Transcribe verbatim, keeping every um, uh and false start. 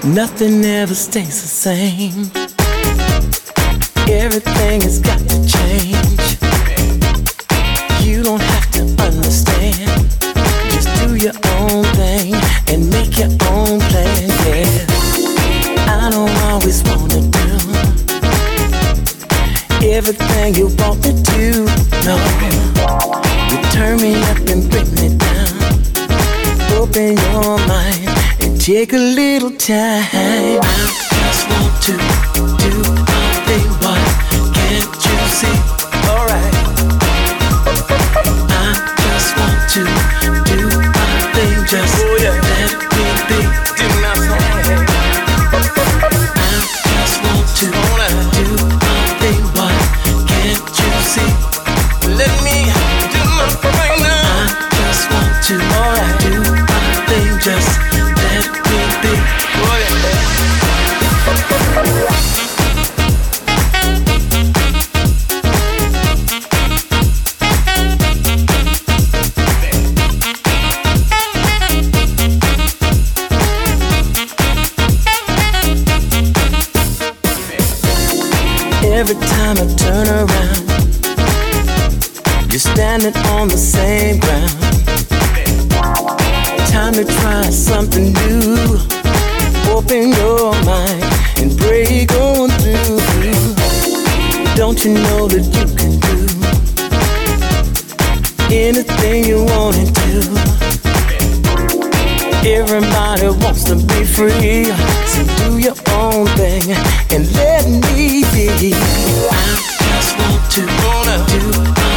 Nothing ever stays the same. Everything has got to change. You don't have to understand. Just do your own thing and make your own plan, yeah. I don't always wanna do everything you want me to, no. You turn me up and bring me down. Open your mind and take a little time. I just want to do my thing, but can't you see? Alright. I just want to do my thing, just oh, yeah. Let me be. Do my thing. I just want to do my thing, but can't you see? Let me do my thing now. I just want to alright. Do my thing, just let me be. Oh, yeah. Every time I turn around, you're standing on the same ground. Time to try something new. Open your mind and break on through. Don't you know that you can do anything you want to do? Everybody wants to be free, so do your own thing and let me be. I just want to wanna do